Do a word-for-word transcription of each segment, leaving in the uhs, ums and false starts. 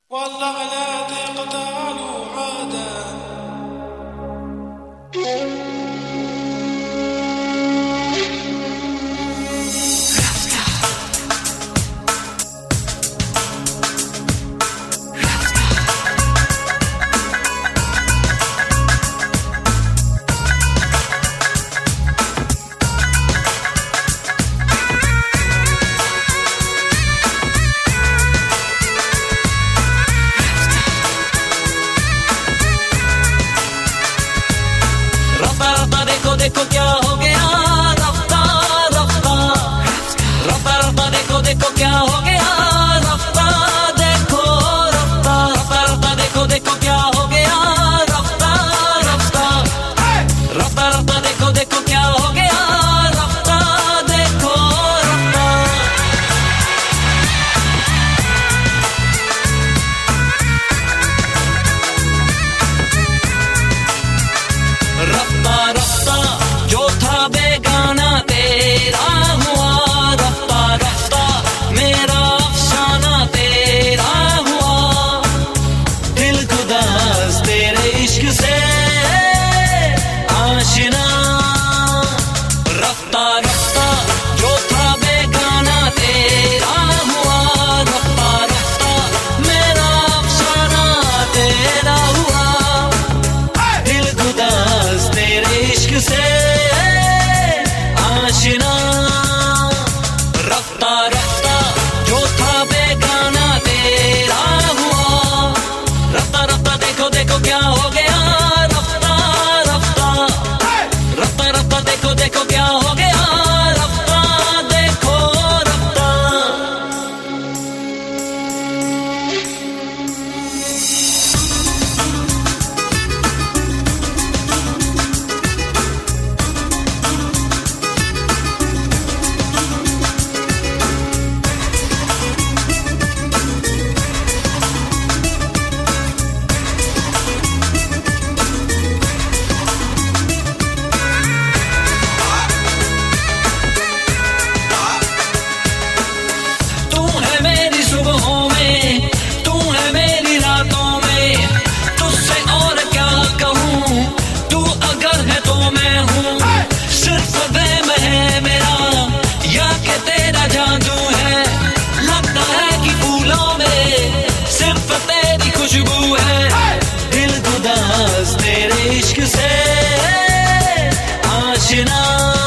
والله لا تقطع له عاده. देखो क्या हो गया रफ्ता रफ्ता रफ्ता रफ्ता देखो देखो क्या हो गया रफ्ता देखो रफ्ता रफ्ता रफ्ता देखो देखो क्या हो गया रफ्ता रफ्ता रफ्ता रफ्ता देखो देखो क्या हो गया रफ्ता देखो रफ्ता रफ्ता जो था बेगाना तेरा हुआ रफ्ता रफ्ता मेरा अफसाना तेरा हुआ दिल खुदास तेरे इश्क से आशिना रफ्ता रफ्ता जो था बेगाना तेरा हुआ रफ्ता रफ्ता मेरा अफसाना तेरा हुआ दिल खुदास तेरे इश्क से आशिना रफ्ता रफ्ता जो था बेगाना तेरा हुआ रफ्ता रफ्ता देखो देखो क्या हो गया रफ्ता रफ्ता रफ्ता रफ्ता देखो देखो क्या हो गया रफ्ता देखो रफ्ता खुशबू है दिल खुदास तेरे इश्क से आशिना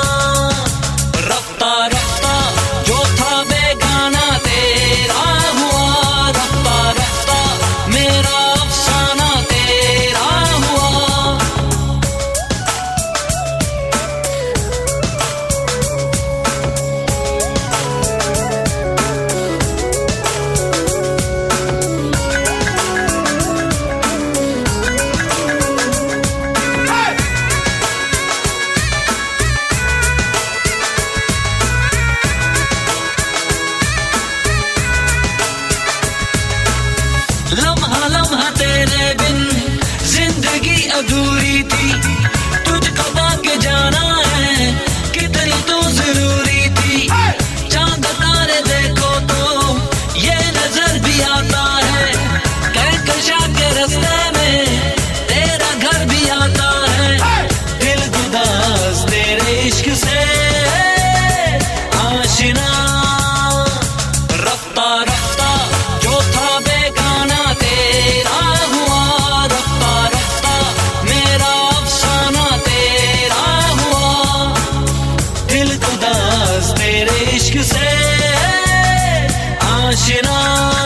रफ्ता रफ्ता जो था बेगाना तेरा हुआ रफ्ता रफ्ता मेरा अफसाना तेरा हुआ लम्हा लम्हा तेरे बिन जिंदगी अधूरी थी तुझको पाके जाना है कितनी तू जरूरी थी चांद तारे देखो तो ये नजर भी आता है कहकशा के रास्ते में तेरा घर भी आता है दिल खुदास तेरे इश्क से आशिना रफ्ता रफ्ता जो था बेगाना तेरा हुआ रफ्ता रफ्ता मेरा अफसाना तेरा हुआ दिल खुदास तेरे इश्क से आशिना।